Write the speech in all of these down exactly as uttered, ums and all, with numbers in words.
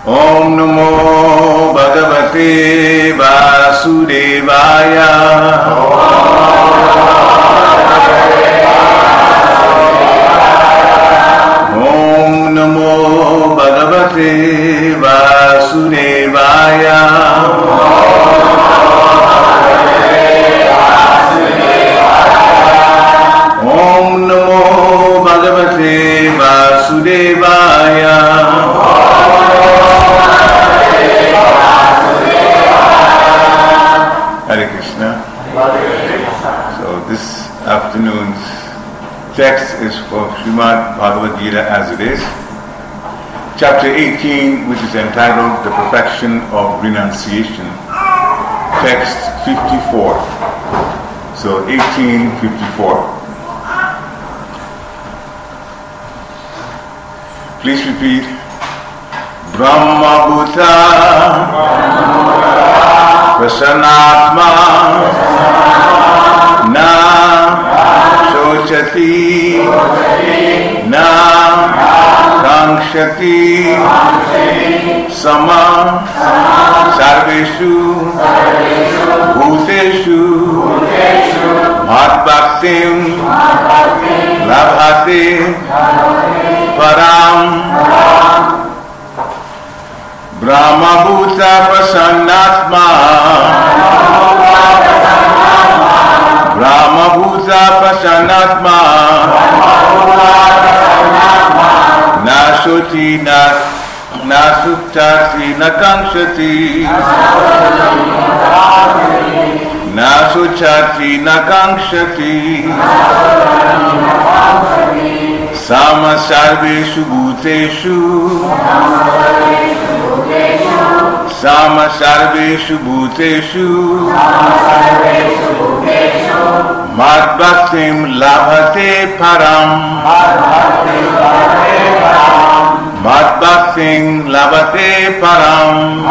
Om Namo Bhagavate Vasudevaya. Om Namo Bhagavate Vasudevaya. Om Namo Bhagavate Vasudevaya. Hare Krishna. So this afternoon's text is for Srimad Bhagavad Gita as it is. Chapter eighteen, which is entitled The Perfection of Renunciation. Text fifty-four. So eighteen fifty-four. Please repeat. Brahma Bhuta Prasanatma Na Shochati Na Kankshati Sama Sarveshu Bhuteshu Bhaktim Labhate Param Brahma Bhuta Prasannatma Brahma Bhuta Prasannatma Nasuti Nasutati Nakanshati Nasuchati Nakanshati Sama Sarveshu Bhuteshu Sama Sarveshu Bhuteshu Mad Bhaktim Labhate Param Mad Bhaktim Labhate Param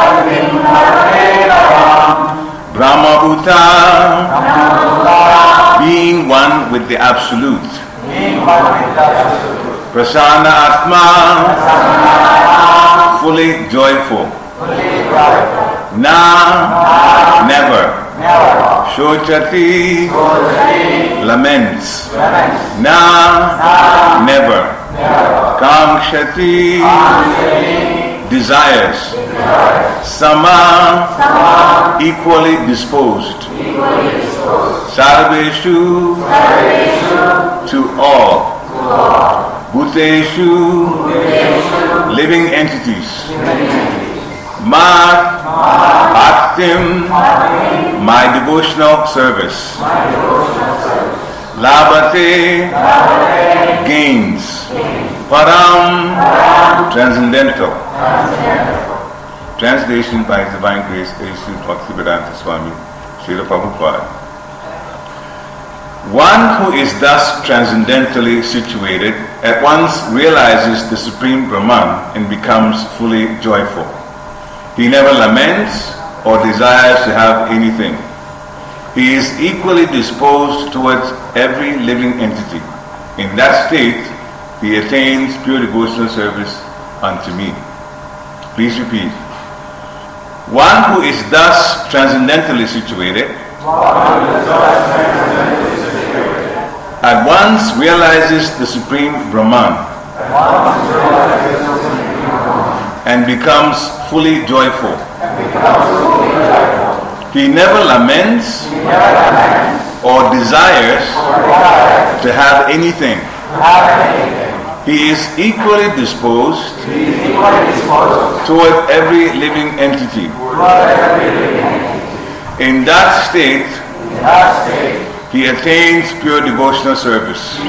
Brahma Bhuta, being one with the Absolute. Prasanna Atma, fully joyful. Na, never. Shochati, laments. Na, never. Kankshati, desires. Sama, equally disposed. Sarveshu, to all. Bhuteshu, living entities. Mat, Bhaktim, my devotional service. Labhate, gains. Param, transcendental. Translation by His Divine Grace, A C Bhaktivedanta Swami, Srila Prabhupada. One who is thus transcendentally situated at once realizes the Supreme Brahman and becomes fully joyful. He never laments or desires to have anything. He is equally disposed towards every living entity. In that state, he attains pure devotional service unto me. Please repeat. One who is thus transcendentally situated at once realizes the Supreme Brahman and becomes fully joyful. He never laments or desires to have anything. He is equally disposed toward every living entity. In that state, he attains pure devotional service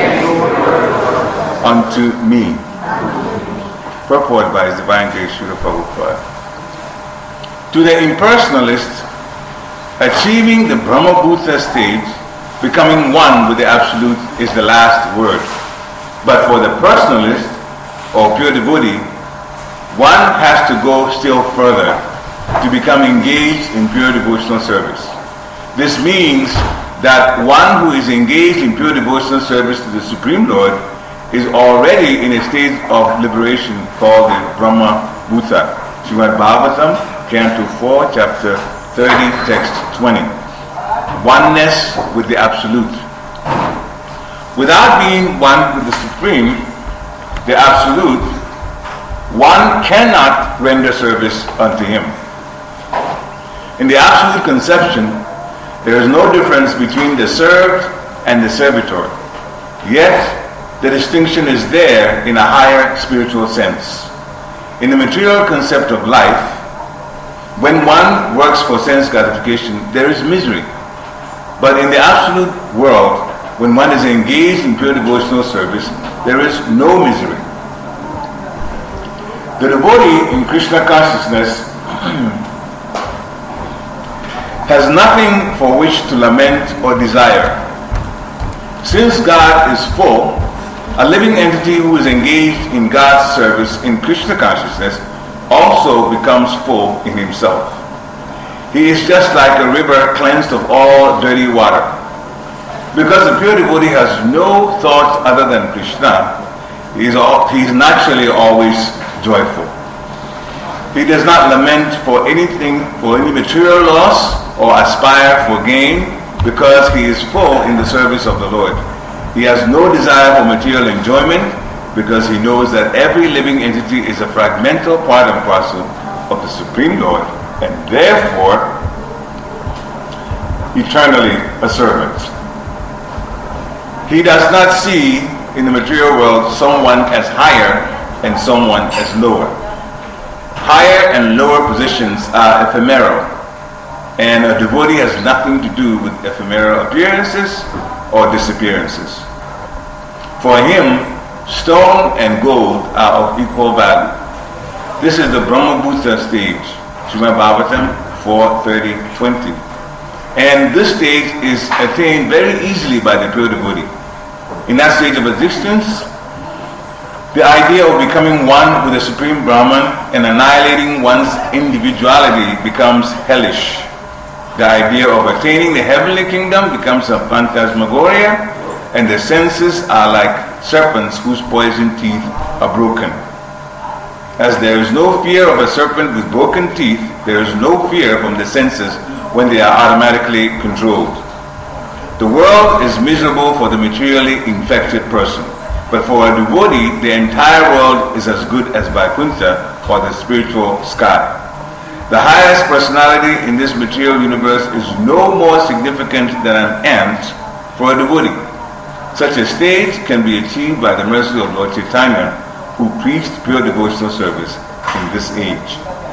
unto me. Purport by His Divine Grace, Srila Prabhupada. To the impersonalist, achieving the Brahma-Bhuta stage, becoming one with the Absolute, is the last word. But for the personalist, or pure devotee, one has to go still further to become engaged in pure devotional service. This means that one who is engaged in pure devotional service to the Supreme Lord is already in a state of liberation called the Brahma Bhutha. Srimad Bhagavatam, Canto four, Chapter thirty, Text twenty. Oneness with the Absolute. Without being one with the Supreme, the Absolute, one cannot render service unto Him. In the Absolute conception, there is no difference between the served and the servitor. Yet, the distinction is there in a higher spiritual sense. In the material concept of life, when one works for sense gratification, there is misery. But in the absolute world, when one is engaged in pure devotional service, there is no misery. The devotee in Krishna consciousness has nothing for which to lament or desire. Since God is full, a living entity who is engaged in God's service in Krishna consciousness also becomes full in himself. He is just like a river cleansed of all dirty water. Because the pure devotee has no thought other than Krishna, he is, all, he is naturally always joyful. He does not lament for anything, for any material loss or aspire for gain, because he is full in the service of the Lord. He has no desire for material enjoyment because he knows that every living entity is a fragmental part and parcel of the Supreme Lord and therefore eternally a servant. He does not see in the material world someone as higher and someone as lower. Higher and lower positions are ephemeral, and a devotee has nothing to do with ephemeral appearances or disappearances. For him, stone and gold are of equal value. This is the Brahma-Bhuta stage, Srimad Bhagavatam four, thirty, twenty. And this stage is attained very easily by the pure devotee. In that stage of existence, the idea of becoming one with the Supreme Brahman and annihilating one's individuality becomes hellish. The idea of attaining the heavenly kingdom becomes a phantasmagoria, and the senses are like serpents whose poison teeth are broken. As there is no fear of a serpent with broken teeth, there is no fear from the senses when they are automatically controlled. The world is miserable for the materially infected person, but for a devotee, the entire world is as good as Vaikuntha or the spiritual sky. The highest personality in this material universe is no more significant than an ant for a devotee. Such a stage can be achieved by the mercy of Lord Chaitanya, who preached pure devotional service in this age.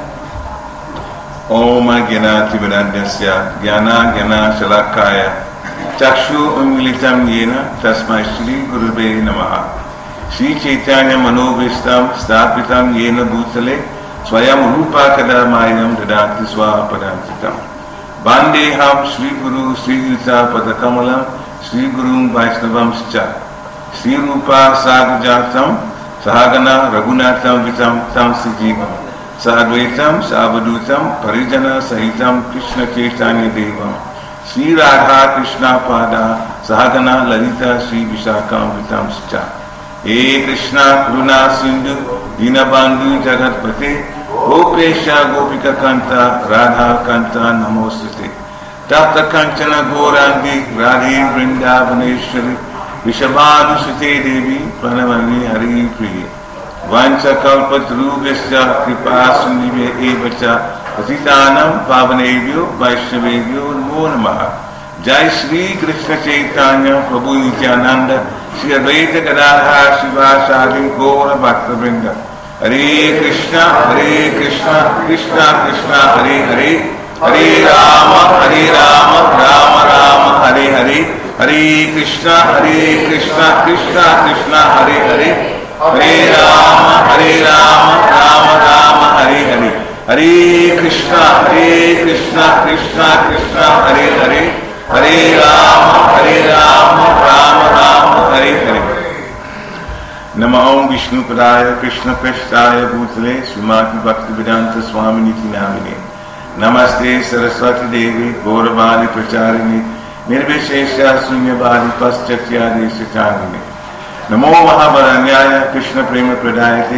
Om Gyana Tivinandasya Gyana Gyana Shalakaya Chakshu Umilitam Yena Tasmai Shri Gurube Namaha Shri Chaitanya Manobhistam Stapitam Yena Bhutale Swayam Rupa Kadamayam Dadati Swapadantitam Bandeham Shri Guru Sri Yuta Padakamalam Sri Guru Vaishnavam Scha Sri Rupa Sadhujatam Sahagana Raghunatham Vitam Tam Sijivam Sadvaitam Savadutam Parijana Sahitam Krishna Chaitanya Devam Sri Radha Krishna Pada Sahagana Lalita Sri Vishakam Vitam Scha E Krishna Karuna Sindhu Dinabandhu Jagatpate Gopesha Gopika Kanta Radha Kanta Namostate Tapta Kanchana Gaurangi Radhe Vrindavaneshwari Vishabhanusute Devi Pranavani Hari Priya Vancha Kalpatarubhasya Kripa Sundhive Evacha Patitanam Pavanebhyo Vaishnavebhyo Namo Namaha Jai Shri Krishna Chaitanya Prabhu Nityananda Shri Advaita Gadadhar Shivasadi Gaura Bhakta Vrinda Hare Krishna Hare Krishna Krishna Krishna Hare Hare Hare Rama, Hare Rama, Rama Rama, Hare Hare, Hare Krishna, Hare Krishna, Krishna Krishna, Hare Hare, Hare Rama, Hare Rama, Rama Rama, Hare Hare, Hare Krishna, Hare Krishna, Krishna Krishna, Hare Hare, Hare Rama, Hare Rama, Rama Rama, Hare Hare. Namo Vishnu Padaya Krishna Prasthaya Bhutale Srimati Bhaktivedanta Swami Niti Namine Namaste Saraswati Devi Gauravani Pracharini Nirvishesha Sunyavadi Paschatya Deshacharini Namo Mahavaranyaya Krishna Prema Pradayate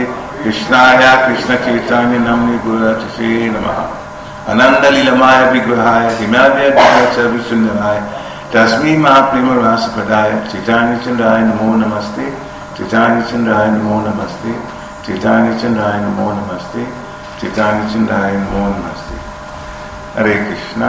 Krishnaya Krishna Chaitanya Namni Guratashi Namaha Ananda Lilamaya Vigrahaya Himadya Vigracha Visundaraya Tasmi Mahaprima Rasa Padaya Chaitanya Chandaya Namo Namaste Chaitanya Chandaya Namo Namaste Chaitanya Chandaya Namo Namaste Chaitanya Chandaya Namo Namaste. Hare Krishna.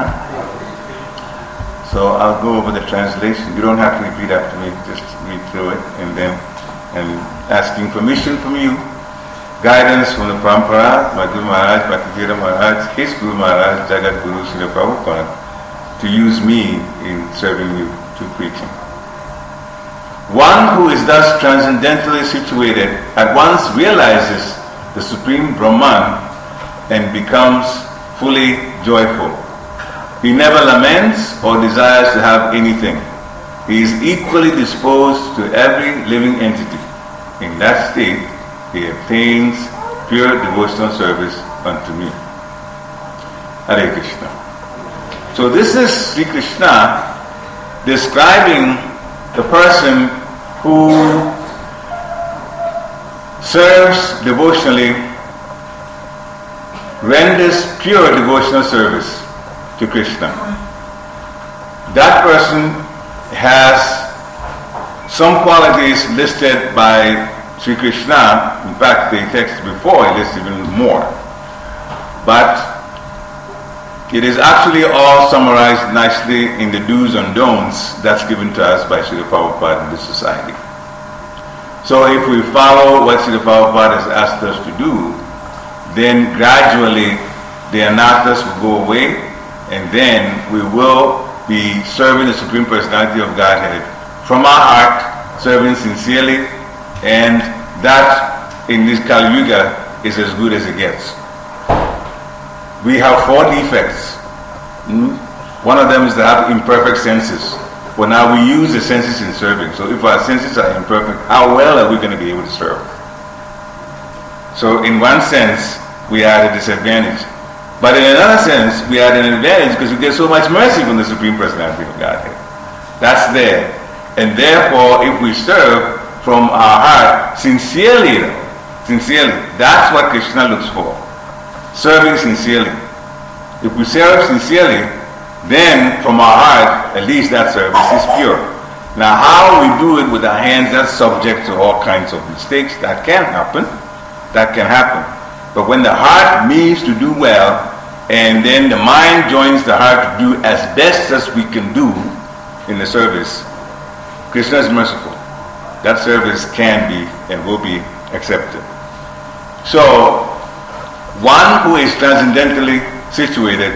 So I'll go over the translation. You don't have to repeat after me, just read through it and then and asking permission from you. Guidance from the Parampara, my Guru Maharaj, Bhaktivedanta Maharaj, his Guru Maharaj, Jagat Guru Srila Prabhupada, to use me in serving you through preaching. One who is thus transcendentally situated at once realizes the Supreme Brahman and becomes fully joyful. He never laments or desires to have anything. He is equally disposed to every living entity. In that state, he obtains pure devotional service unto me. Hare Krishna. So this is Sri Krishna describing the person who serves devotionally, renders pure devotional service to Krishna. That person has some qualities listed by Sri Krishna. In fact, the text before he lists even more. But it is actually all summarized nicely in the do's and don'ts that's given to us by Srila Prabhupada in this society. So if we follow what Srila Prabhupada has asked us to do, then gradually the anarthas will go away, and then we will be serving the Supreme Personality of Godhead from our heart, serving sincerely, and that in this Kali Yuga is as good as it gets. We have four defects. Mm? One of them is to have imperfect senses. Well, now we use the senses in serving. So if our senses are imperfect, how well are we going to be able to serve? So in one sense, we are at a disadvantage. But in another sense, we are at an advantage because we get so much mercy from the Supreme Personality of Godhead. That's there. And therefore, if we serve from our heart, sincerely, sincerely, that's what Krishna looks for. Serving sincerely. If we serve sincerely, then from our heart, at least that service is pure. Now how we do it with our hands, that's subject to all kinds of mistakes. That can happen. That can happen. But when the heart means to do well, and then the mind joins the heart to do as best as we can do in the service, Krishna is merciful. That service can be and will be accepted. So, one who is transcendentally situated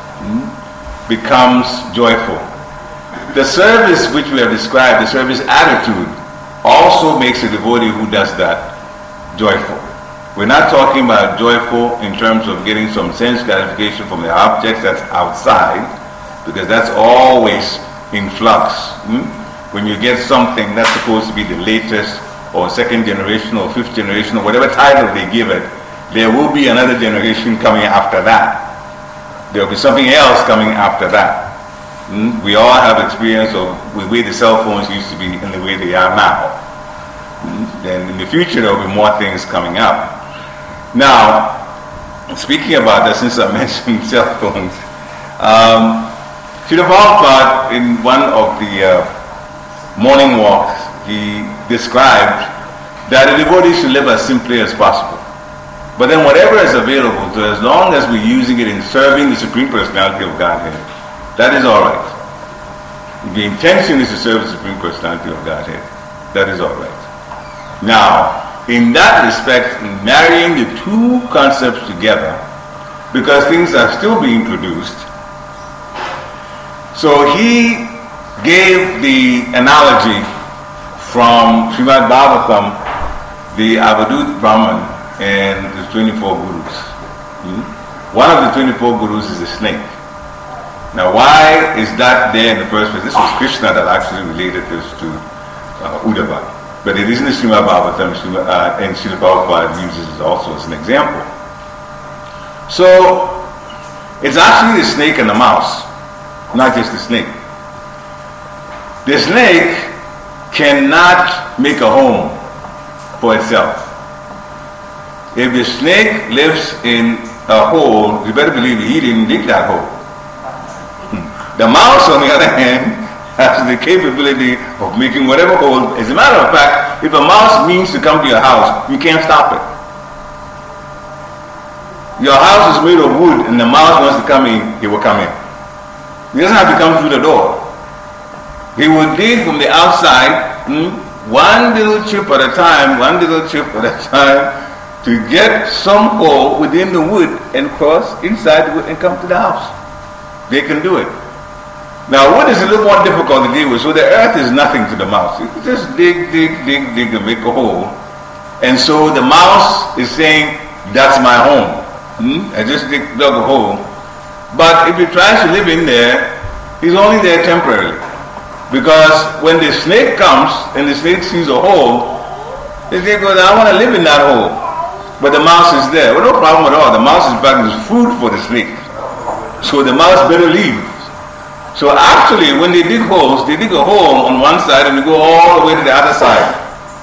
becomes joyful. The service which we have described, the service attitude, also makes a devotee who does that joyful. We're not talking about joyful in terms of getting some sense gratification from the objects that's outside, because that's always in flux. Hmm? When you get something that's supposed to be the latest or second generation or fifth generation or whatever title they give it, there will be another generation coming after that. There will be something else coming after that. Hmm? We all have experience of the way the cell phones used to be and the way they are now. Hmm? And in the future there will be more things coming up. Now, speaking about that, since I mentioned cell phones, um, Srila Prabhupada, in one of the uh, morning walks, he described that a devotee should live as simply as possible. But then whatever is available to us, as long as we're using it in serving the Supreme Personality of Godhead, that is all right. If the intention is to serve the Supreme Personality of Godhead, that is all right. Now, in that respect, in marrying the two concepts together, because things are still being produced, so he gave the analogy from Srimad Bhagavatam, the Avadut Brahman, and the twenty-four Gurus. Hmm? One of the twenty-four Gurus is a snake. Now why is that there in the first place? This was Krishna that actually related this to uh, Uddhava. But it isn't the Srimad Bhagavatam, uh, and Srila Prabhupada uses it also as an example. So, it's actually the snake and the mouse, not just the snake. The snake cannot make a home for itself. If the snake lives in a hole, you better believe he didn't dig that hole. The mouse, on the other hand, has the capability of making whatever hole. As a matter of fact, if a mouse means to come to your house, you can't stop it. Your house is made of wood and the mouse wants to come in, he will come in. He doesn't have to come through the door. He will dig from the outside, hmm, one little chip at a time, one little chip at a time, to get some hole within the wood and cross inside the wood and come to the house. They can do it. Now, wood is a little more difficult to deal with, so the earth is nothing to the mouse. You just dig, dig, dig, dig, and make a hole. And so the mouse is saying, that's my home. Hmm? I just dig, dug a hole. But if he tries to live in there, he's only there temporarily. Because when the snake comes and the snake sees a hole, the snake goes, I want to live in that hole. But the mouse is there. Well, no problem at all. The mouse is back as food for the snake. So the mouse better leave. So actually, when they dig holes, they dig a hole on one side and they go all the way to the other side.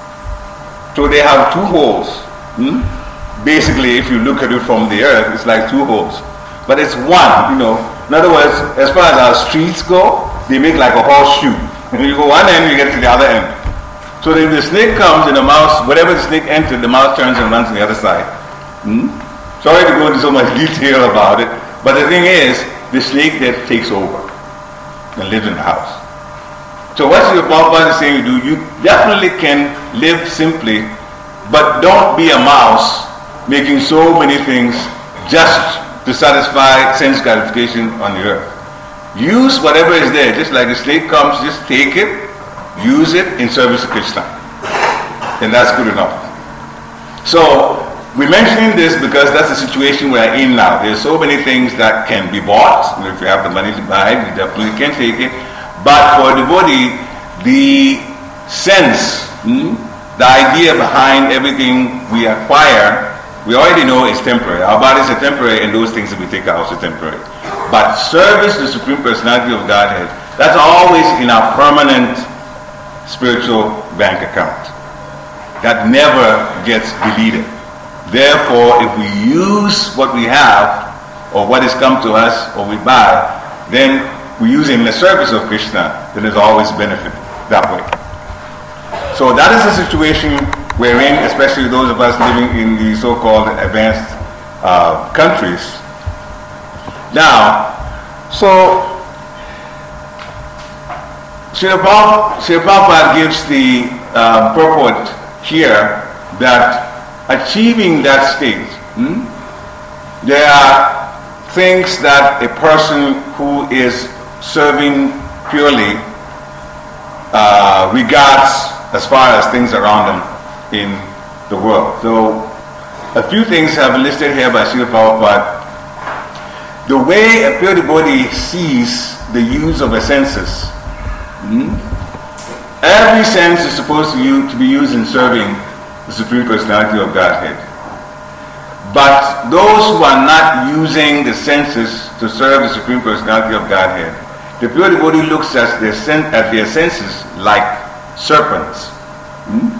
So they have two holes. Hmm? Basically, if you look at it from the earth, it's like two holes. But it's one, you know. In other words, as far as our streets go, they make like a horseshoe. And you go one end, you get to the other end. So if the snake comes and the mouse, whatever the snake entered, the mouse turns and runs to the other side. Hmm? Sorry to go into so much detail about it, but the thing is, the snake then takes over and lives in the house. So what your Prabhupada is saying you do, you definitely can live simply, but don't be a mouse making so many things just to satisfy sense gratification on the earth. Use whatever is there, just like the snake comes, just take it, use it in service to Krishna. And that's good enough. So, we're mentioning this because that's the situation we're in now. There's so many things that can be bought. If you have the money to buy it, you definitely can take it. But for a devotee, the sense, hmm, the idea behind everything we acquire, we already know is temporary. Our bodies are temporary, and those things that we take are also temporary. But service to the Supreme Personality of Godhead, that's always in our permanent spiritual bank account. That never gets deleted. Therefore, if we use what we have, or what has come to us, or we buy, then we use it in the service of Krishna, then there's always benefit that way. So that is the situation we're in, especially those of us living in the so-called advanced uh, countries. Now, so Srila Prabhupada gives the uh, purport here that achieving that state, hmm, there are things that a person who is serving purely uh, regards as far as things around him in the world. So a few things have been listed here by Srila Prabhupada. The way a pure devotee sees the use of the senses, hmm, every sense is supposed to, use, to be used in serving the Supreme Personality of Godhead. But those who are not using the senses to serve the Supreme Personality of Godhead, the pure devotee looks at their, sen- at their senses like serpents. Hmm?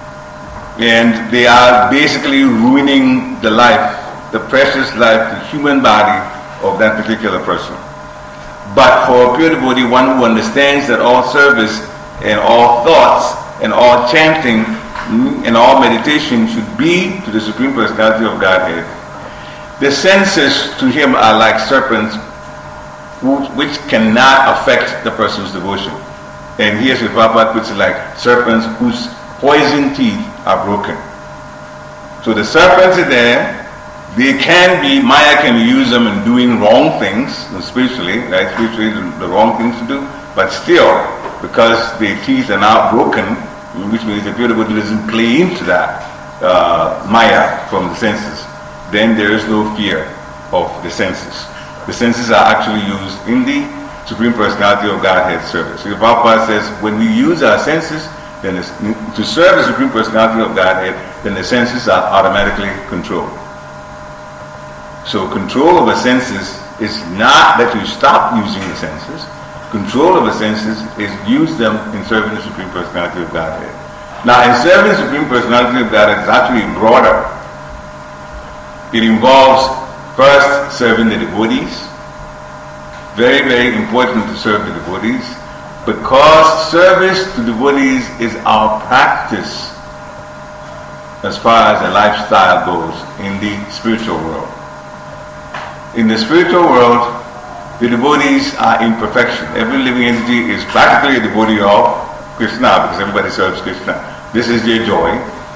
And they are basically ruining the life, the precious life, the human body of that particular person. But for a pure devotee, one who understands that all service and all thoughts and all chanting and all meditation should be to the Supreme Personality of Godhead, the senses to him are like serpents who, which cannot affect the person's devotion. And here's what Prabhupada puts it like serpents whose poison teeth are broken. So the serpents are there. They can be, Maya can use them in doing wrong things, spiritually, right? Spiritually, the, the wrong things to do. But still, because their teeth are now broken, which means the pure devotee doesn't play into that uh, Maya from the senses, then there is no fear of the senses. The senses are actually used in the Supreme Personality of Godhead service. So the Prabhupada says, when we use our senses then to serve the Supreme Personality of Godhead, then the senses are automatically controlled. So control of the senses is not that you stop using the senses. Control of the senses is use them in serving the Supreme Personality of Godhead. Now, in serving the Supreme Personality of Godhead, it's actually broader. It involves first serving the devotees. Very, very important to serve the devotees, because service to devotees is our practice as far as the lifestyle goes in the spiritual world. In the spiritual world, the devotees are in perfection. Every living entity is practically a devotee of Krishna, because everybody serves Krishna. This is their joy.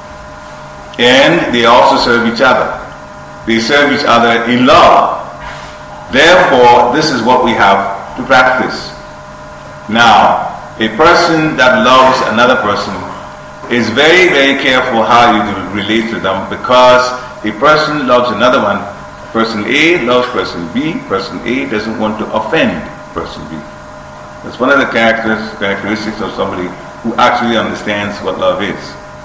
And they also serve each other. They serve each other in love. Therefore, this is what we have to practice. Now, a person that loves another person is very, very careful how you relate to them, because a person loves another one. Person A loves person B. Person A doesn't want to offend person B. That's one of the characters, characteristics of somebody who actually understands what love is.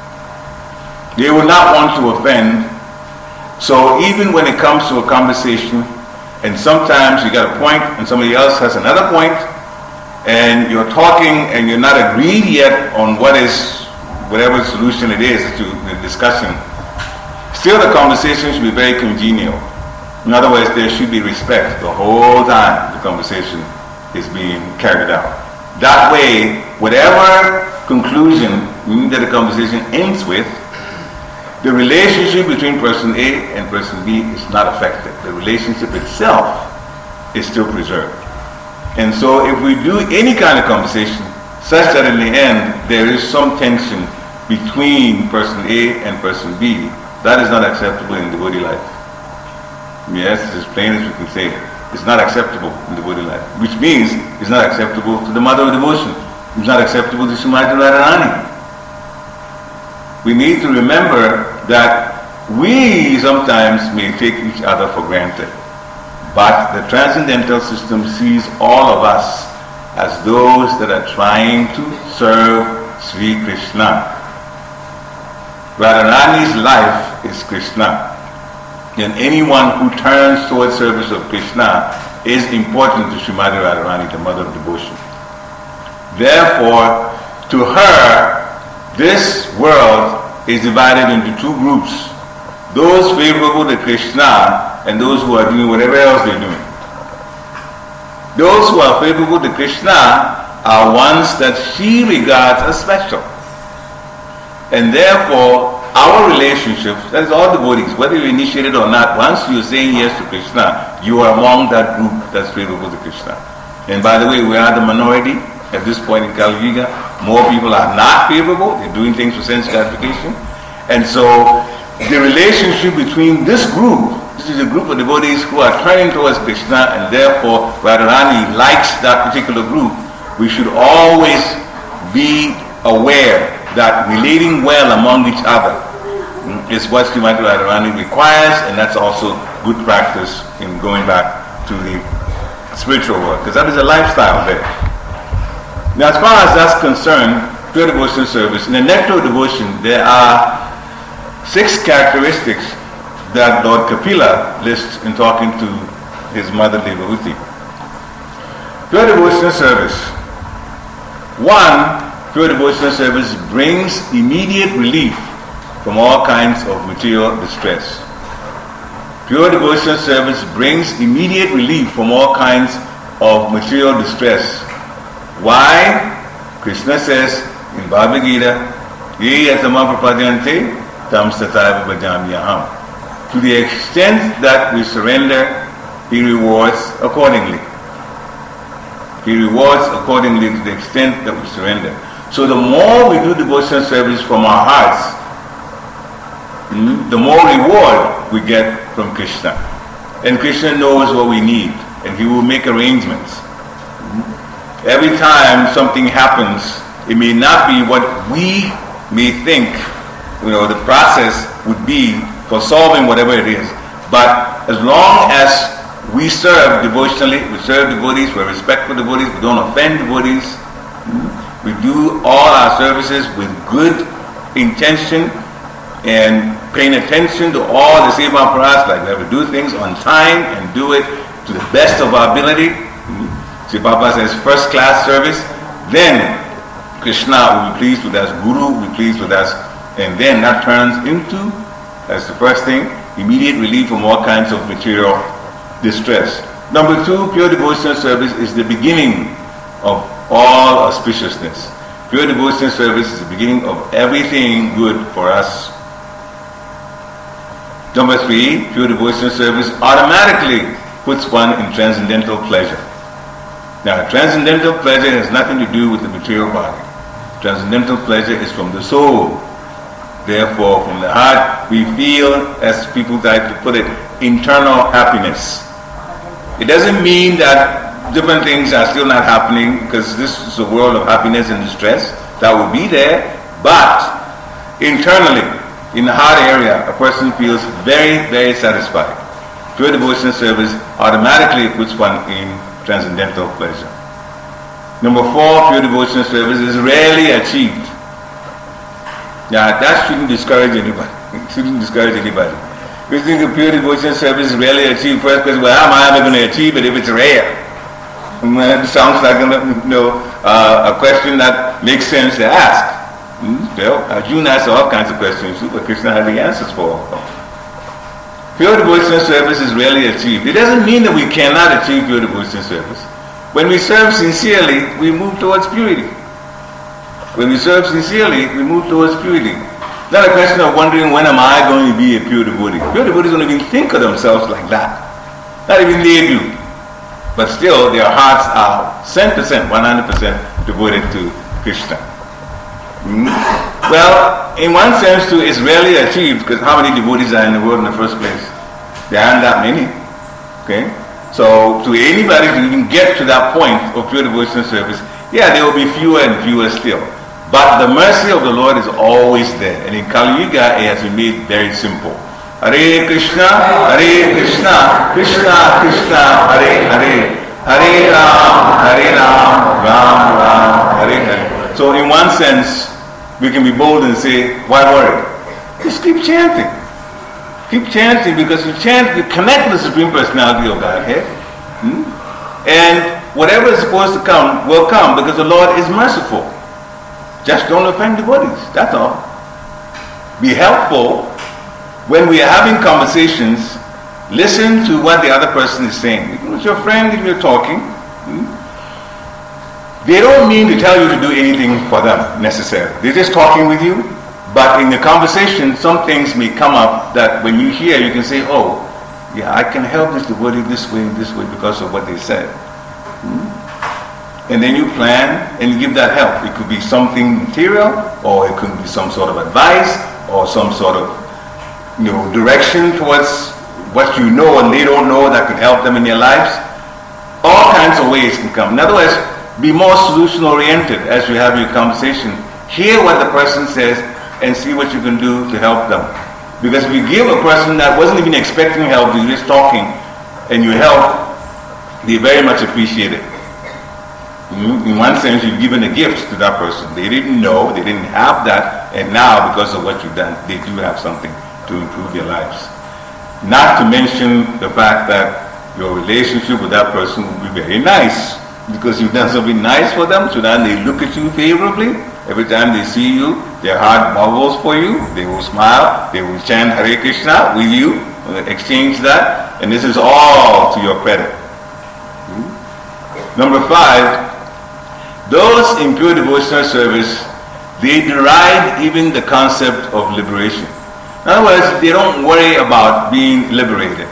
They will not want to offend. So even when it comes to a conversation, and sometimes you got a point and somebody else has another point, and you're talking and you're not agreed yet on what is, whatever solution it is to the discussion, still the conversation should be very congenial. In other words, there should be respect the whole time the conversation is being carried out. That way, whatever conclusion that the conversation ends with, the relationship between person A and person B is not affected. The relationship itself is still preserved. And so if we do any kind of conversation such that in the end there is some tension between person A and person B, that is not acceptable in devotee life. Yes, it's as plain as we can say it. It's not acceptable in devotee life, which means it's not acceptable to the Mother of Devotion. It's not acceptable to Srimati Radharani. We need to remember that we sometimes may take each other for granted, but the transcendental system sees all of us as those that are trying to serve Sri Krishna. Radharani's life is Krishna, and anyone who turns towards service of Krishna is important to Srimati Radharani, the Mother of Devotion. Therefore, to her, this world is divided into two groups. Those favorable to Krishna and those who are doing whatever else they're doing. Those who are favorable to Krishna are ones that she regards as special. And therefore, our relationships, that is all devotees, whether you're initiated or not, once you're saying yes to Krishna, you are among that group that's favorable to Krishna. And by the way, we are the minority. At this point in Kali Yuga, more people are not favorable. They're doing things for sense gratification. And so the relationship between this group, this is a group of devotees who are turning towards Krishna, and therefore Radharani likes that particular group. We should always be aware that relating well among each other is what Srimati Radharani requires, and that's also good practice in going back to the spiritual world, because that is a lifestyle there. Now, as far as that's concerned, pure devotional service, in the Nectar of Devotion, there are six characteristics that Lord Kapila lists in talking to his mother Devahuti. Pure devotional service. One, pure devotional service brings immediate relief from all kinds of material distress. Pure devotional service brings immediate relief from all kinds of material distress. Why? Krishna says in Bhagavad Gita, Ye yatama prapadyante tam sataiva bhajamyaham. To the extent that we surrender, He rewards accordingly. He rewards accordingly to the extent that we surrender. So the more we do devotional service from our hearts, the more reward we get from Krishna. And Krishna knows what we need, and He will make arrangements. Every time something happens, it may not be what we may think, you know, the process would be for solving whatever it is. But as long as we serve devotionally, we serve devotees, we're respectful devotees, we don't offend devotees, we do all our services with good intention and paying attention to all the seva parats, like we have to do things on time and do it to the best of our ability. Sri Prabhupada says first class service, then Krishna will be pleased with us, Guru will be pleased with us, and then that turns into, that's the first thing, immediate relief from all kinds of material distress. Number two, pure devotional service is the beginning of all auspiciousness. Pure devotional service is the beginning of everything good for us. Number three, pure devotional service automatically puts one in transcendental pleasure. Now, transcendental pleasure has nothing to do with the material body. Transcendental pleasure is from the soul. Therefore, from the heart, we feel, as people like to put it, internal happiness. It doesn't mean that different things are still not happening, because this is a world of happiness and distress. That will be there. But internally, in the heart area, a person feels very, very satisfied. Pure devotional service automatically puts one in transcendental pleasure. Number four, pure devotional service is rarely achieved. Now, that shouldn't discourage anybody. It shouldn't discourage anybody. If you think of pure devotional service is rarely achieved, first question, well, how am I ever going to achieve it if it's rare? It sounds like you know, uh, a question that makes sense to ask. Hmm? Well, Arjuna asks all kinds of questions, but Krishna has the answers for all. Pure devotional service is rarely achieved. It doesn't mean that we cannot achieve pure devotional service. When we serve sincerely, we move towards purity. When we serve sincerely, we move towards purity. Not a question of wondering, when am I going to be a pure devotee? Pure devotees don't even think of themselves like that. Not even they do. But still, their hearts are one hundred percent, one hundred percent devoted to Krishna. Mm. Well, in one sense too, it's rarely achieved, because how many devotees are in the world in the first place? There aren't that many. Okay? So, to anybody to even get to that point of pure devotional service, yeah, there will be fewer and fewer still. But the mercy of the Lord is always there. And in Kali Yuga, it has been made very simple. Hare Krishna, Hare Krishna, Krishna Krishna, Hare Hare, Hare Ram, Hare Ram, Ram Ram, Hare Hare. So in one sense, we can be bold and say, why worry? Just keep chanting. Keep chanting, because you chant, you connect with the Supreme Personality of Godhead. Hmm? And whatever is supposed to come will come, because the Lord is merciful. Just don't offend devotees, that's all. Be helpful. When we are having conversations, listen to what the other person is saying. Even with your friend, if you're talking, hmm? They don't mean to tell you to do anything for them necessarily. They're just talking with you. But in the conversation, some things may come up that when you hear, you can say, oh, yeah, I can help this devotee this way and this way because of what they said. Hmm? And then you plan and you give that help. It could be something material, or it could be some sort of advice, or some sort of, you know, direction towards what you know and they don't know that could help them in their lives. All kinds of ways can come. In other words, be more solution-oriented as you have your conversation. Hear what the person says and see what you can do to help them. Because if you give a person that wasn't even expecting help, you're just talking, and you help, they very much appreciate it. In one sense, you've given a gift to that person. They didn't know, they didn't have that, and now, because of what you've done, they do have something to improve their lives. Not to mention the fact that your relationship with that person will be very nice, because you've done something nice for them, so then they look at you favorably. Every time they see you, their heart bubbles for you, they will smile, they will chant Hare Krishna with you, exchange that, and this is all to your credit. Hmm? Number five, those in pure devotional service, they derive even the concept of liberation. In other words, they don't worry about being liberated.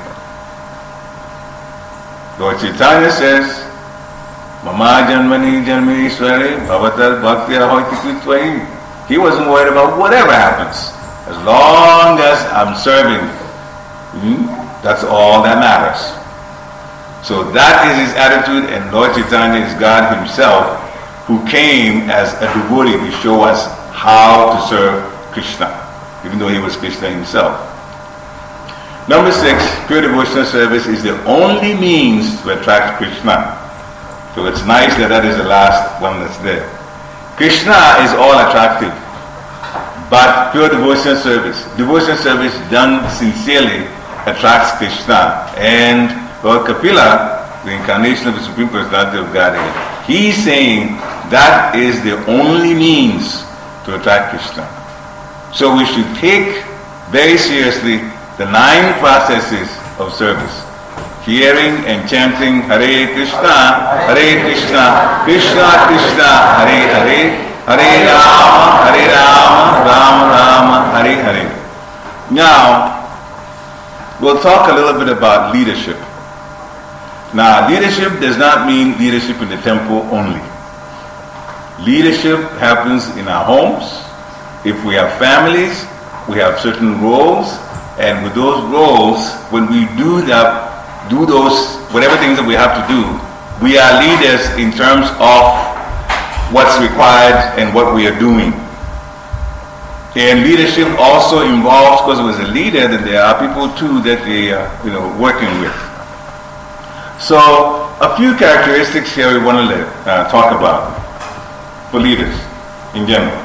Lord Chaitanya says, Mama janmani janmani sware bhavatar bhaktya hoiti kritvahi. He wasn't worried about whatever happens. As long as I'm serving, hmm, that's all that matters. So that is his attitude, and Lord Chaitanya is God himself, who came as a devotee to show us how to serve Krishna, even though he was Krishna himself. Number six, pure devotional service is the only means to attract Krishna. So it's nice that that is the last one that's there. Krishna is all attractive, but pure devotional service, devotional service done sincerely attracts Krishna. And Lord Kapila, the incarnation of the Supreme Personality of Godhead, he's saying that is the only means to attract Krishna. So we should take very seriously the nine processes of service. Hearing and chanting Hare Krishna, Hare Krishna, Krishna Krishna, Hare Hare, Hare Rama, Hare Rama, Rama Rama, Hare Hare. Now, we'll talk a little bit about leadership. Now, leadership does not mean leadership in the temple only. Leadership happens in our homes. If we have families, we have certain roles, and with those roles, when we do that, do those, whatever things that we have to do, we are leaders in terms of what's required and what we are doing. And leadership also involves, because it was a leader, that there are people too that they are, you know, working with. So, a few characteristics here we want to uh, talk about for leaders in general.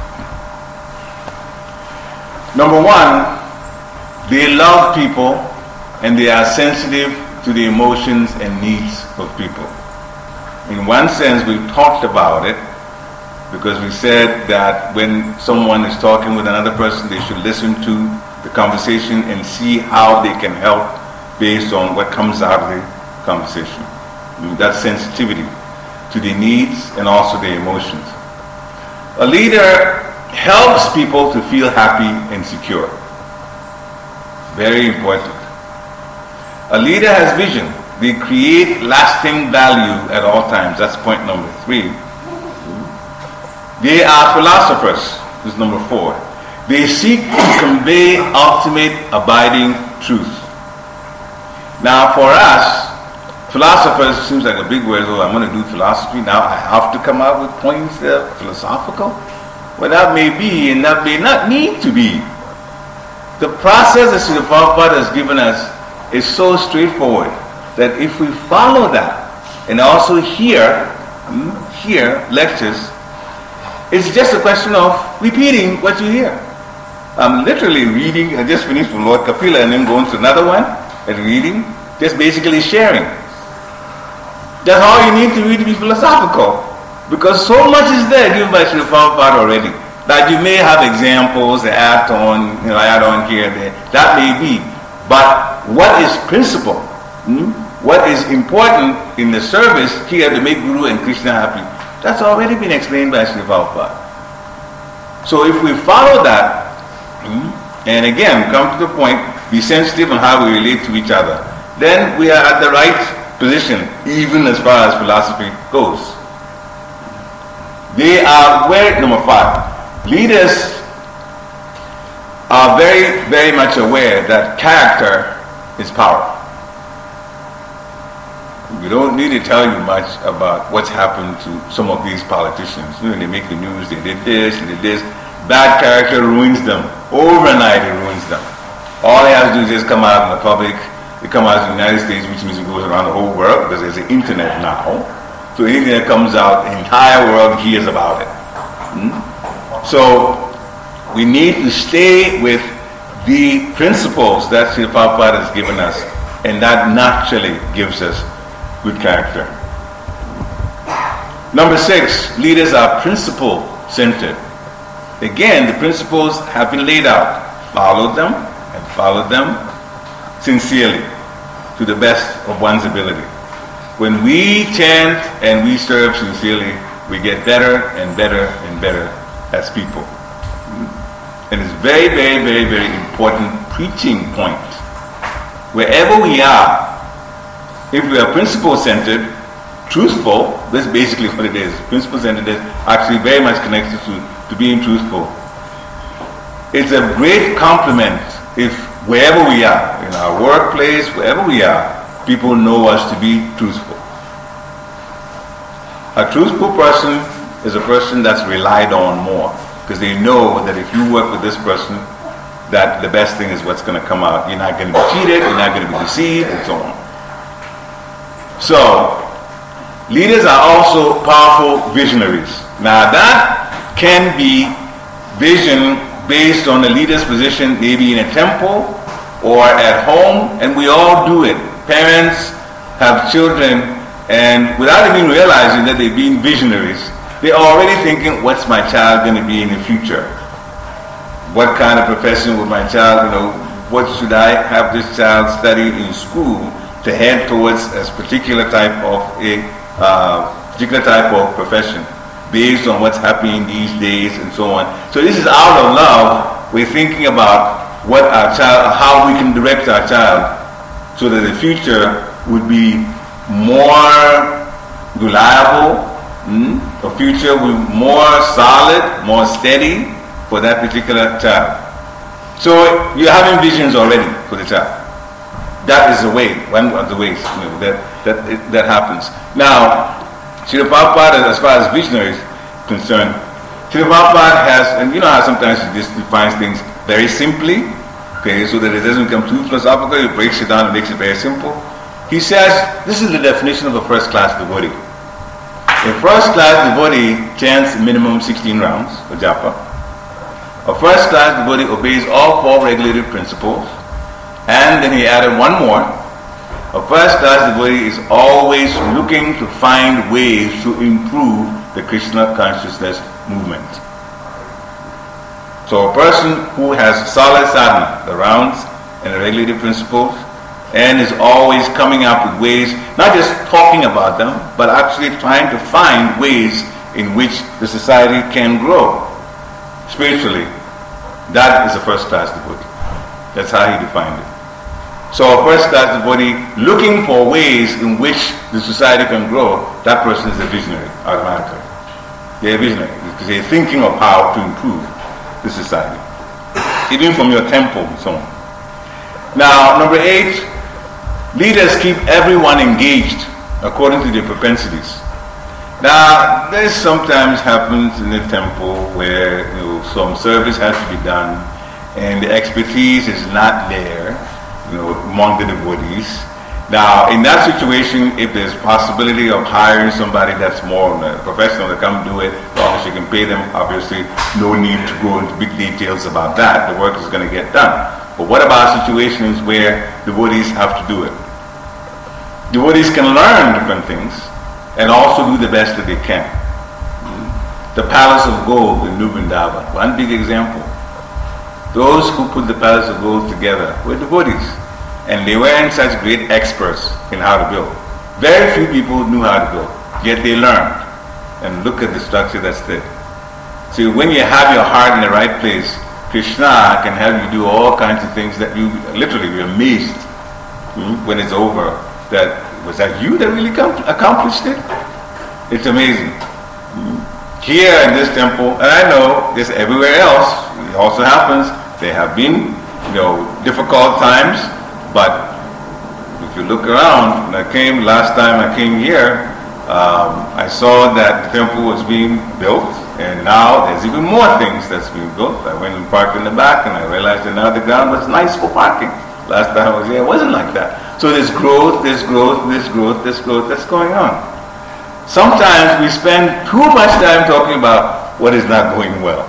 Number one, they love people and they are sensitive to the emotions and needs of people. In one sense, we've talked about it because we said that when someone is talking with another person, they should listen to the conversation and see how they can help based on what comes out of the conversation. I mean, that's sensitivity to the needs and also the emotions. A leader helps people to feel happy and secure. Very important. A leader has vision. They create lasting value at all times. That's point number three. They are philosophers. This is number four. They seek to convey ultimate abiding truth. Now for us, philosophers seems like a big word. Oh, I'm going to do philosophy. Now I have to come out with points that are philosophical. Well, that may be and that may not need to be. The process that Srila Prabhupada has given us is so straightforward that if we follow that and also hear, hear lectures, it's just a question of repeating what you hear. I'm literally reading, I just finished from Lord Kapila and then going to another one and reading, just basically sharing. That's all you need to read to be philosophical, because so much is there given by Srila Prabhupada already that you may have examples that add on, you know, add on here and there. That may be. But what is principle? Hmm? What is important in the service here to make Guru and Krishna happy? That's already been explained by Srila Prabhupada. So if we follow that, hmm, and again, come to the point, be sensitive on how we relate to each other, then we are at the right position, even as far as philosophy goes. They are very, number five, leaders are very, very much aware that character is power. We don't need to tell you much about what's happened to some of these politicians. You know, they make the news, they did this, they did this. Bad character ruins them. Overnight it ruins them. All they have to do is just come out in the public. They come out in the United States, which means it goes around the whole world because there's the internet now. So anything that comes out, the entire world hears about it. Hmm? So we need to stay with the principles that Srila Prabhupada has given us, and that naturally gives us good character. Number six, leaders are principle-centered. Again, the principles have been laid out. Follow them and follow them sincerely to the best of one's ability. When we chant and we serve sincerely, we get better and better and better as people. And it's very, very, very, very important preaching point. Wherever we are, if we are principle-centered, truthful, that's basically what it is. Principle-centered is actually very much connected to, to being truthful. It's a great compliment if wherever we are, in our workplace, wherever we are, people know us to be truthful. A truthful person is a person that's relied on more, because they know that if you work with this person, that the best thing is what's going to come out. You're not going to be cheated, you're not going to be deceived, and so on. So, leaders are also powerful visionaries. Now that can be vision based on the leader's position, maybe in a temple or at home, and we all do it. Parents have children, and without even realizing that they're being visionaries, they're already thinking, what's my child going to be in the future? What kind of profession will my child, you know, what should I have this child study in school to head towards a particular type of a uh, particular type of profession based on what's happening these days and so on. So this is out of love. We're thinking about what our child, how we can direct our child so that the future would be more reliable, mm? a future with more solid, more steady for that particular child. So you're having visions already for the child. That is the way, one of the ways you know, that that it, that happens. Now, Srila Prabhupada, as far as visionary is concerned, Srila Prabhupada has, and you know how sometimes he just defines things very simply, okay, so that it doesn't become too philosophical. He breaks it down and makes it very simple. He says, this is the definition of a first-class devotee. A first-class devotee chants minimum sixteen rounds of japa. A first-class devotee obeys all four regulated principles. And then he added one more. A first-class devotee is always looking to find ways to improve the Krishna consciousness movement. So a person who has solid sadhana, the rounds and the regulated principles, and is always coming up with ways, not just talking about them, but actually trying to find ways in which the society can grow spiritually, that is a first-class devotee. That's how he defined it. So a first-class devotee looking for ways in which the society can grow, that person is a visionary automatically. They're a visionary because they're thinking of how to improve the society, even from your temple and so on. Now, number eight, leaders keep everyone engaged according to their propensities. Now, this sometimes happens in the temple where you know, some service has to be done and the expertise is not there, you know, among the devotees. Now, in that situation, if there's possibility of hiring somebody that's more professional to come do it, as long as you can pay them, obviously, no need to go into big details about that. The work is going to get done. But what about situations where devotees have to do it? Devotees can learn different things and also do the best that they can. The Palace of Gold in New Vrindavan, one big example. Those who put the Palace of Gold together were devotees. And they weren't such great experts in how to build. Very few people knew how to build, yet they learned. And look at the structure that's there. See, when you have your heart in the right place, Krishna can have you do all kinds of things that you literally be amazed hmm, when it's over. That was that you that really accomplished it? It's amazing. Hmm. Here in this temple, and I know this everywhere else, it also happens, there have been you know, difficult times. But if you look around, when I came last time I came here, um, I saw that the temple was being built, and now there's even more things that's being built. I went and parked in the back, and I realized that now the ground was nice for parking. Last time I was here, it wasn't like that. So there's growth, there's growth, there's growth, there's growth that's going on. Sometimes we spend too much time talking about what is not going well.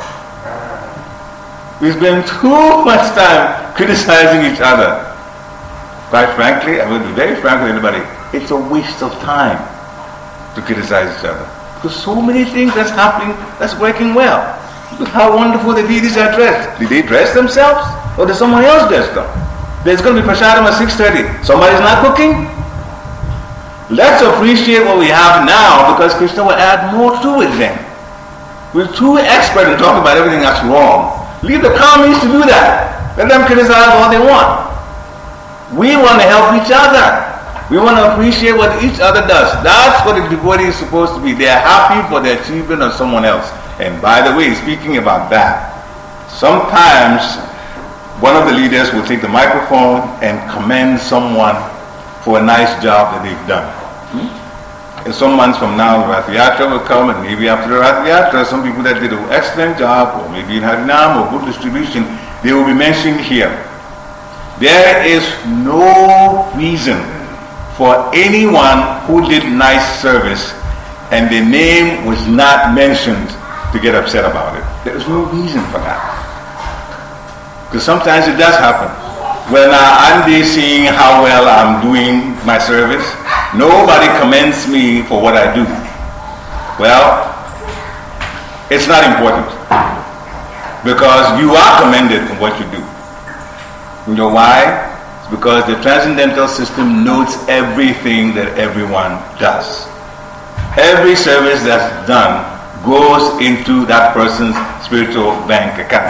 We spend too much time criticizing each other. Quite frankly, I'm going to be very frank with anybody, it's a waste of time to criticize each other. Because so many things that's happening that's working well. Look how wonderful the deities are dressed. Did they dress themselves? Or did someone else dress them? There's going to be prasadam at six thirty. Somebody's not cooking? Let's appreciate what we have now because Krishna will add more to it then. We're too expert in talking about everything that's wrong. Leave the commies to do that. Let them criticize all they want. We want to help each other. We want to appreciate what each other does. That's what a devotee is supposed to be. They are happy for the achievement of someone else. And by the way, speaking about that, sometimes one of the leaders will take the microphone and commend someone for a nice job that they've done. Hmm? And some months from now, the Rath Yatra will come, and maybe after the Rath Yatra, some people that did an excellent job, or maybe in Harinam or good distribution, they will be mentioned here. There is no reason for anyone who did nice service and the name was not mentioned to get upset about it. There is no reason for that. Because sometimes it does happen. When I'm there seeing how well I'm doing my service, nobody commends me for what I do. Well, it's not important. Because you are commended for what you do. You know why? It's because the transcendental system notes everything that everyone does. Every service that's done goes into that person's spiritual bank account.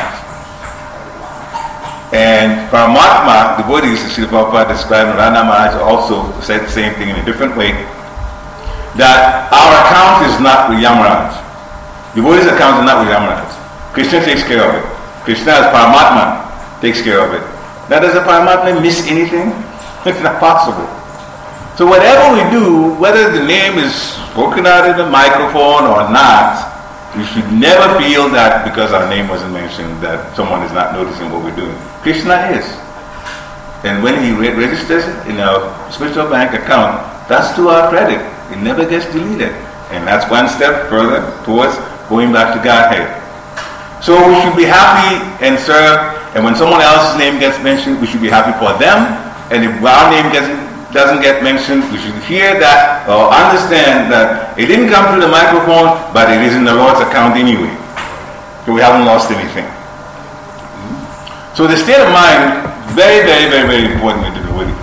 And Paramatma, the devotees, Srila Prabhupada described, and Radha Maharaj also said the same thing in a different way, that our account is not with Yamaraj. The devotees' account is not with Yamaraj. Krishna takes care of it. Krishna as Paramatma takes care of it. Now does the Paramatma miss anything? It's not possible. So whatever we do, whether the name is spoken out in the microphone or not, we should never feel that because our name wasn't mentioned that someone is not noticing what we're doing. Krishna is. And when he re- registers it in our spiritual bank account, that's to our credit. It never gets deleted. And that's one step further towards going back to Godhead. So we should be happy and serve. And when someone else's name gets mentioned, we should be happy for them. And if our name gets doesn't get mentioned, we should hear that or understand that it didn't come through the microphone, but it is in the Lord's account anyway. So we haven't lost anything. So the state of mind, very, very, very, very important with the devotee.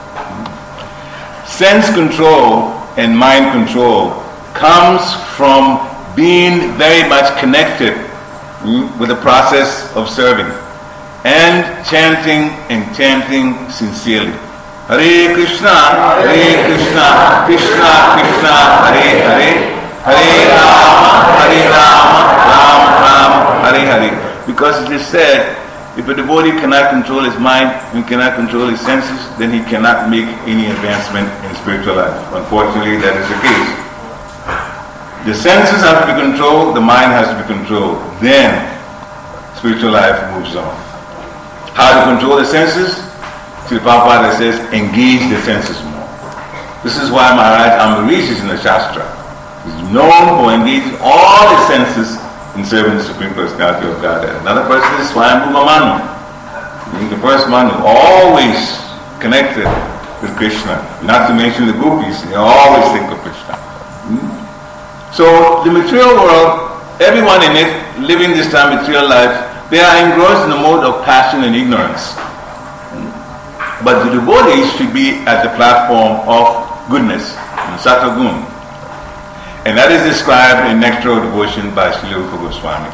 Sense control and mind control comes from being very much connected with the process of serving and chanting and chanting sincerely. Hare Krishna, Hare Krishna, Krishna Krishna, Hare Hare, Hare Rama, Hare Rama, Rama Rama, Hare Hare. Because it is said, if a devotee cannot control his mind and cannot control his senses, then he cannot make any advancement in spiritual life. Unfortunately, that is the case. The senses have to be controlled, the mind has to be controlled. Then spiritual life moves on. How to control the senses? Srila Prabhupada says, engage the senses more. This is why Maharaj Ambarish is in the Shastra. He's known for engaging all his senses in serving the Supreme Personality of Godhead. Another person is Swayambhuva Manu. The first Manu, always connected with Krishna. Not to mention the gopis, they always think of Krishna. Hmm? So the material world, everyone in it, living this time material life, they are engrossed in the mode of passion and ignorance. But the devotees should be at the platform of goodness, Sattva Gun. And that is described in Nectar of Devotion by Srila Rupa Goswami.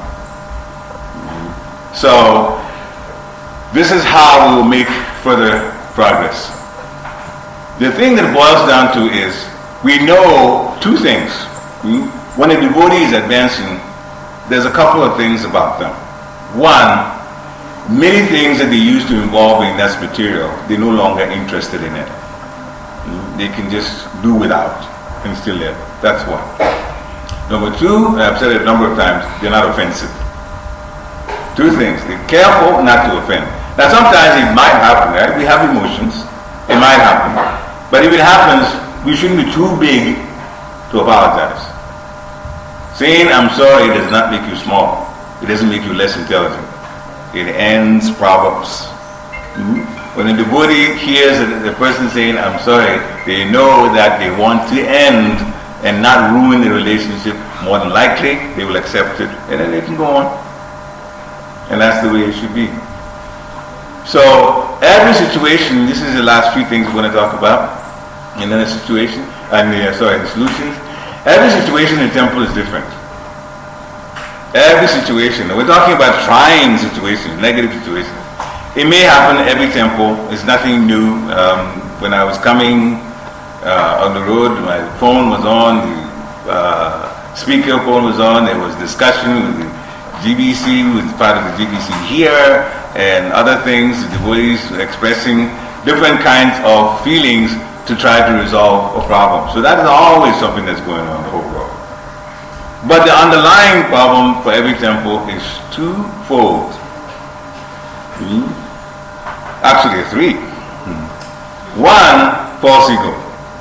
So, this is how we will make further progress. The thing that it boils down to is, we know two things. When a devotee is advancing, there's a couple of things about them. One, many things that they used to involve in that material, they're no longer interested in it. They can just do without and still live. That's one. Number two, and I've said it a number of times, they're not offensive. Two things. They're careful not to offend. Now sometimes it might happen, right? We have emotions. It might happen. But if it happens, we shouldn't be too big to apologize. Saying I'm sorry does not make you small. It doesn't make you less intelligent. It ends problems. Mm-hmm. When a devotee hears the person saying, I'm sorry, they know that they want to end and not ruin the relationship. More than likely, they will accept it and then they can go on. And that's the way it should be. So, every situation, this is the last few things we're going to talk about. And then the situation, and the, sorry, the solutions. Every situation in the temple is different. Every situation. We're talking about trying situations, negative situations. It may happen in every temple. It's nothing new. Um, when I was coming uh, on the road, my phone was on, the uh, speaker phone was on, there was discussion with the G B C, who is part of the G B C here, and other things, the devotees expressing different kinds of feelings to try to resolve a problem. So that is always something that's going on in the whole world. But the underlying problem for every temple is twofold. Hmm? Actually, three. Hmm. One, false ego.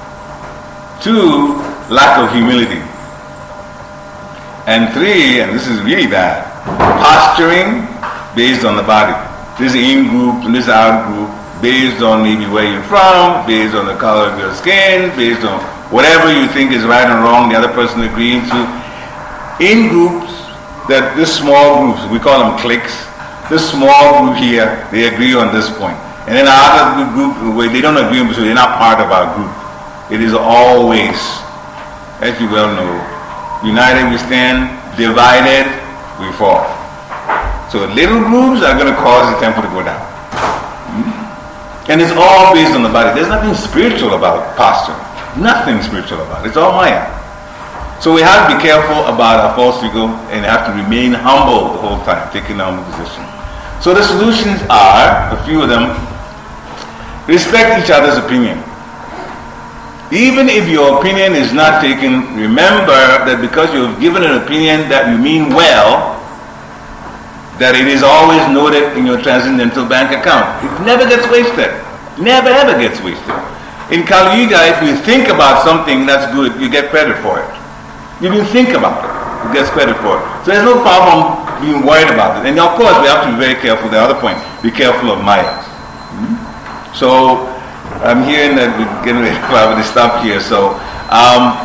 Two, lack of humility. And three, and this is really bad, posturing based on the body. This is in group and this is out group, based on maybe where you're from, based on the color of your skin, based on whatever you think is right and wrong, the other person agreeing to. In groups, that this small groups, we call them cliques, this small group here, they agree on this point. And then our other group, where they don't agree with us, so they're not part of our group. It is always, as you well know, united we stand, divided we fall. So little groups are going to cause the temple to go down. Hmm? And it's all based on the body. There's nothing spiritual about posture. Nothing spiritual about it. It's all Maya. So we have to be careful about our false ego and have to remain humble the whole time, taking a humble position. So the solutions are, a few of them, respect each other's opinion. Even if your opinion is not taken, remember that because you have given an opinion that you mean well, that it is always noted in your transcendental bank account. It never gets wasted. Never ever gets wasted. In Kali Yuga, if you think about something that's good, you get credit for it. You didn't think about it, you get credit for it. So there's no problem being worried about it. And of course, we have to be very careful. The other point, be careful of Maya. Hmm? So I'm hearing that we're getting ready to stop here. So um,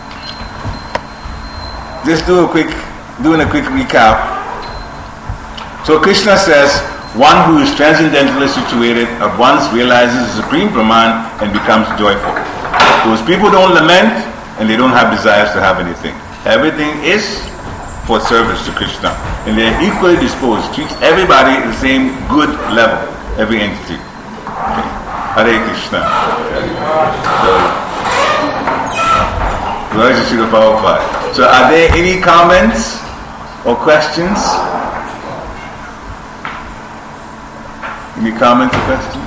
just do a quick, doing a quick recap. So Krishna says, one who is transcendently situated at once realizes the supreme Brahman and becomes joyful. Those people don't lament and they don't have desires to have anything. Everything is for service to Krishna. And they're equally disposed, treat everybody at the same good level, every entity. Okay. Hare Krishna. Glory to Srila Prabhupada. So are there any comments or questions? Any comments or questions?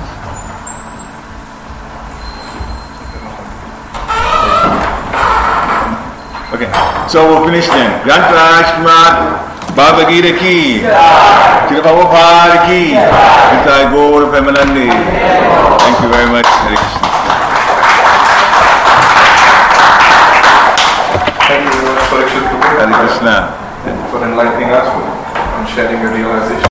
Okay, so we'll finish then. Grantaraj Kumar, Bhagavad Gita ki, Srila Prabhupada ki, Nitai Gaur Premanande. Thank you very much. Hare Krishna. Thank you very much, Parikshit Prabhu. Hare Krishna. For enlightening us and sharing your realization.